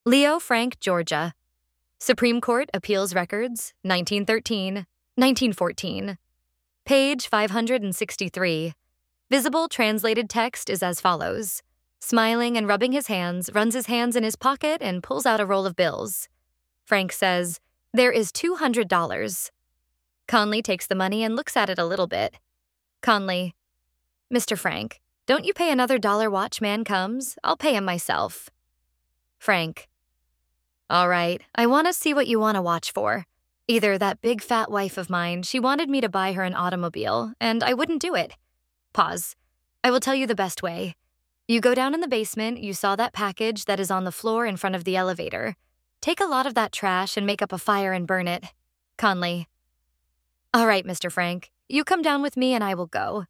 Leo Frank, Georgia. Supreme Court Appeals Records, 1913, 1914. Page 563. Visible translated text is as follows. Smiling and rubbing his hands, runs his hands in his pocket and pulls out a roll of bills. Frank says, "There is $200. Conley takes the money and looks at it a little bit. Conley, "Mr. Frank, don't you pay another $1 watch man comes? I'll pay him myself." Frank, "All right, I want to see what you want to watch for. Either that big fat wife of mine, she wanted me to buy her an automobile, and I wouldn't do it. Pause. I will tell you the best way. You go down in the basement, you saw that package that is on the floor in front of the elevator. Take a lot of that trash and make up a fire and burn it." Conley, "All right, Mr. Frank, you come down with me and I will go."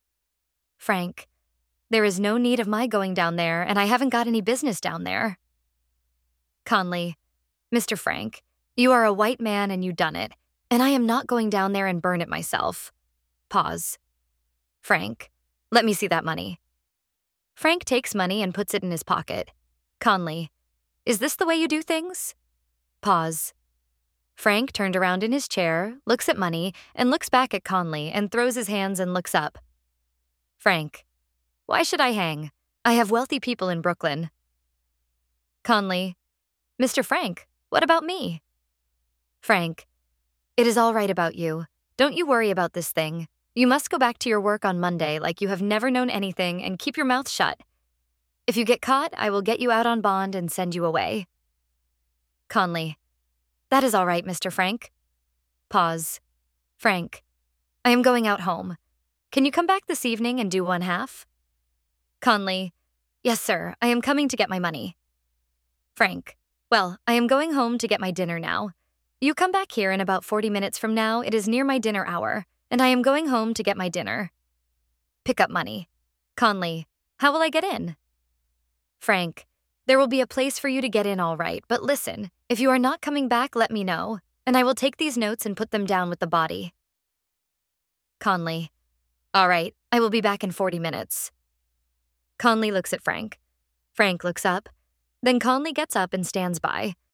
Frank, "There is no need of my going down there, and I haven't got any business down there." Conley, "Mr. Frank, you are a white man and you done it, and I am not going down there and burn it myself." Pause. Frank, "Let me see that money." Frank takes money and puts it in his pocket. Conley, "Is this the way you do things?" Pause. Frank turned around in his chair, looks at money, and looks back at Conley and throws his hands and looks up. Frank, "Why should I hang? I have wealthy people in Brooklyn." Conley, "Mr. Frank, what about me?" Frank, "It is all right about you. Don't you worry about this thing. You must go back to your work on Monday like you have never known anything and keep your mouth shut. If you get caught, I will get you out on bond and send you away." Conley, "That is all right, Mr. Frank." Pause. Frank, "I am going out home. Can you come back this evening and do 1/2? Conley, "Yes, sir. I am coming to get my money." Frank, "Well, I am going home to get my dinner now. You come back here in about 40 minutes from now. It is near my dinner hour, and I am going home to get my dinner. Pick up money." Conley, "How will I get in?" Frank, "There will be a place for you to get in all right, but listen, if you are not coming back, let me know, and I will take these notes and put them down with the body." Conley, "All right, I will be back in 40 minutes. Conley looks at Frank. Frank looks up. Then Conley gets up and stands by.